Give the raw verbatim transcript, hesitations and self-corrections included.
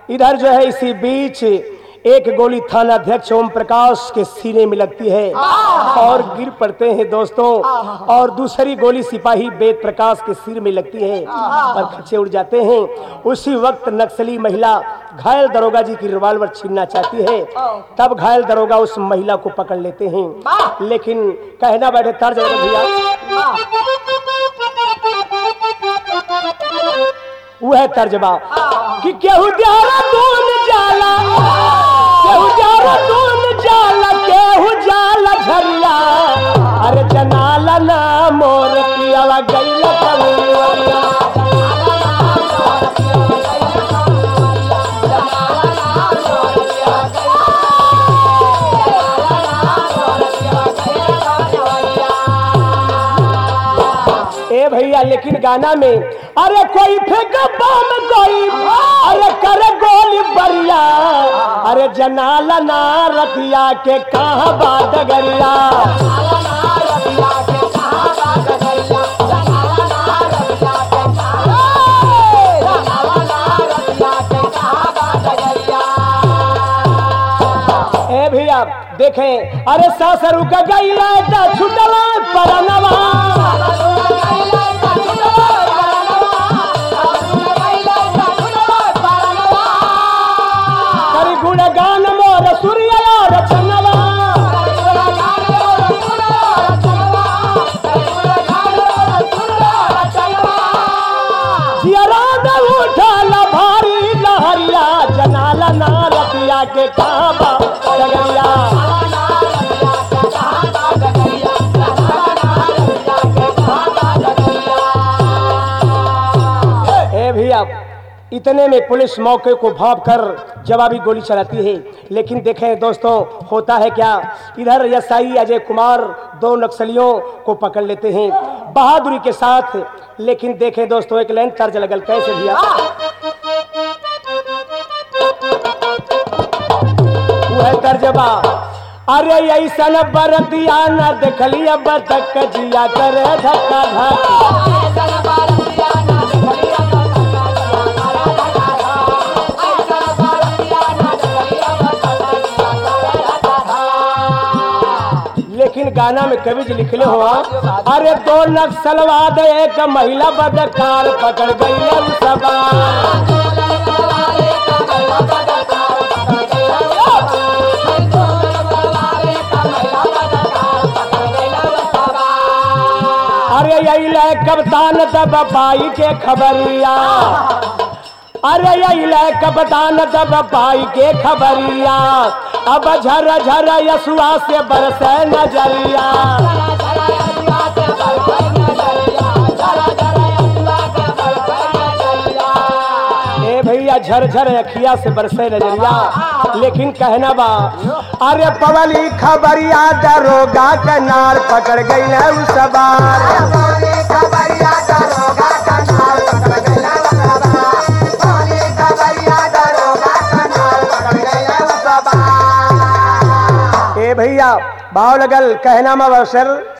इधर जो है इसी बीच एक गोली थाना अध्यक्ष ओम प्रकाश के सीने में लगती है और गिर पड़ते हैं दोस्तों, और दूसरी गोली सिपाही वेद प्रकाश के सिर में लगती है और खच्चे उड़ जाते हैं। उसी वक्त नक्सली महिला घायल दरोगा जी की रिवॉल्वर छीनना चाहती है, तब घायल दरोगा उस महिला को पकड़ लेते हैं। लेकिन कहना बैठे तर्ज भैया, वह तर्जबा कि केहू द्यारा दून जाला, केहू द्यारा दून जाला, केहू जाला झरिया, अरे जनाला ना मोर पियावा गइला कवरिया। ए भैया लेकिन गाना में अरे कोई फेंक बम, कोई अरे करे गोली बरिया, अरे जनाला ना रतिया के कहाँ बात गरिया। ए भैया देखें, अरे सासरू का गैया छुटला परनवा, गुणगान मोर सूर्य रचनवा, जियराद उठल भारी लहरिया, जनाला ना रतिया के काबा डगरिया। ए भैया इतने में पुलिस मौके को भांप कर जवाबी गोली चलाती है। लेकिन देखें दोस्तों होता है क्या, इधर एसआई अजय कुमार दो नक्सलियों को पकड़ लेते हैं बहादुरी के साथ। लेकिन देखें दोस्तों एक लाइन तर्ज लगल कैसे भैया, वह तर्जबा अरे ऐसा बरतिया न देखलिया बतक जिया करे धक्का धक्का। लेकिन गाना में कवि जी लिखले हुआ, अरे दो नक्सलवाद एक महिला बदकार पकड़ गई सबा। अरे यही ले कप्तान तब पाई के खबरिया, अरे यही ले कप्तान तब पाई के खबरिया, अब झर झर यसुआ से बरसे नजरिया। ए भैया झरझर अखिया से बरसे नजरिया। लेकिन कहना बा अरे पवली खबरिया दरोगा के नार पकड़ गई है उस बार। ए भैया भाव लगल कहना में अवसर